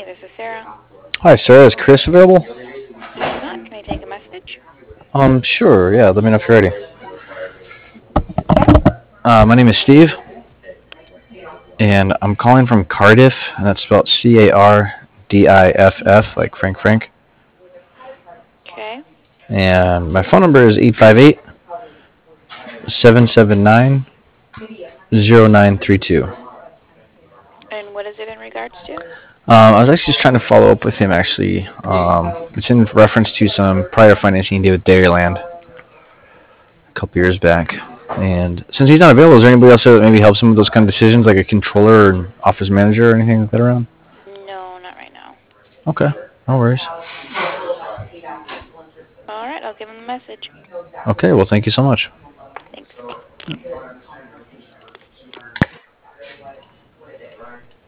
this is Sarah. Hi, Sarah. Is Chris available? He's not. Can I take a message? Sure. Yeah. Let me know if you're ready. My name is Steve, and I'm calling from Cardiff, and that's spelled Cardiff, like Frank Frank. Okay. And my phone number is 858-779-0932. And what is it in regards to? I was actually just trying to follow up with him, actually. It's in reference to some prior financing he did with Dairyland a couple years back. And since he's not available, is there anybody else that maybe helps him with those kind of decisions, like a controller or an office manager or anything like that around? No, not right now. Okay, no worries. All right, I'll give him the message. Okay, well, thank you so much. Thanks.